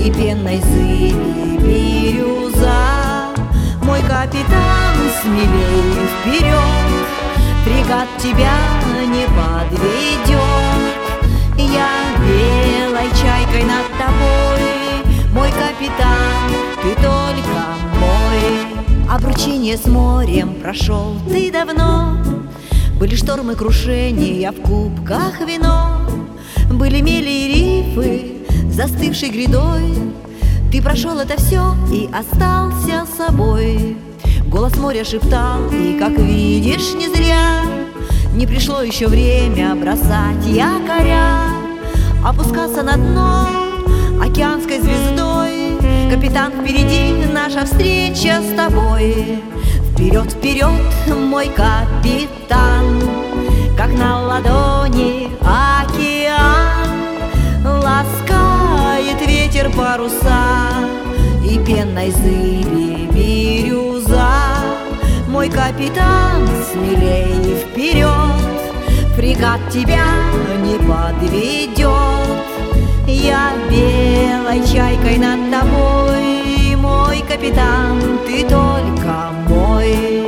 и пенной зыби бирюза. Мой капитан, смелее вперед, фрегат тебя не подведет. Я белой чайкой над тобой, мой капитан, ты только мой. Обручение с морем прошел ты давно, были штормы, крушения, в кубках вино, были мели и рифы, застывшей грядой. Ты прошел это все и остался собой. Голос моря шептал, и, как видишь, не зря не пришло еще время бросать якоря, опускаться на дно океанской звездой. Капитан, впереди наша встреча с тобой. Вперед, вперед, мой капитан, как на ладони океан. Ласкает ветер паруса и пенной зыби бирюза. Мой капитан, смелее вперед, фрегат тебя не подведет. Я белой чайкой над тобой, мой капитан, ты только мой.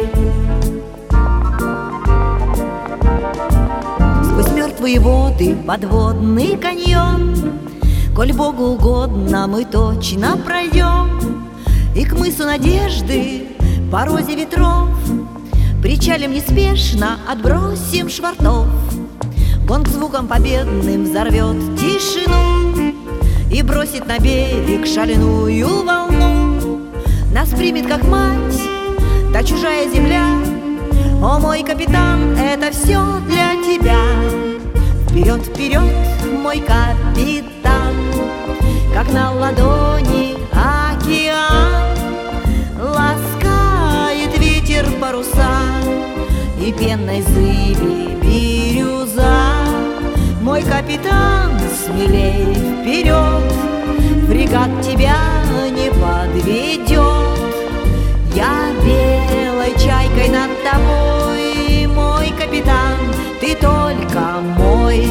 Сквозь мертвые воды подводный каньон, коль Богу угодно, мы точно пройдем. И к мысу надежды по розе ветров причалим неспешно, отбросим швартов. Гонг звуком победным взорвет тишину и бросит на берег шальную волну. Нас примет как мать та чужая земля. О, мой капитан, это все для тебя. Вперед, вперед, мой капитан, как на ладони океан. Ласкает ветер паруса и пенной зыби бирюза. Мой капитан, смелей вперед, фрегат тебя не подведет. Я белой чайкой над тобой, мой капитан, ты только мой.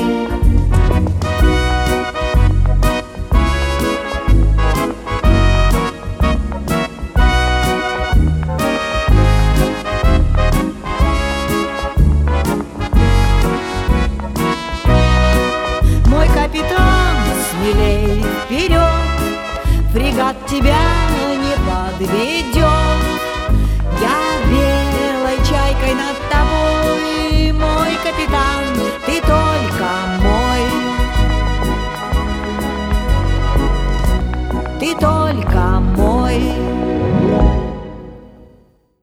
Мой капитан, смелей вперед, фрегат тебя не подведет. Я белой чайкой над тобой, мой капитан, ты только мой. Ты только мой.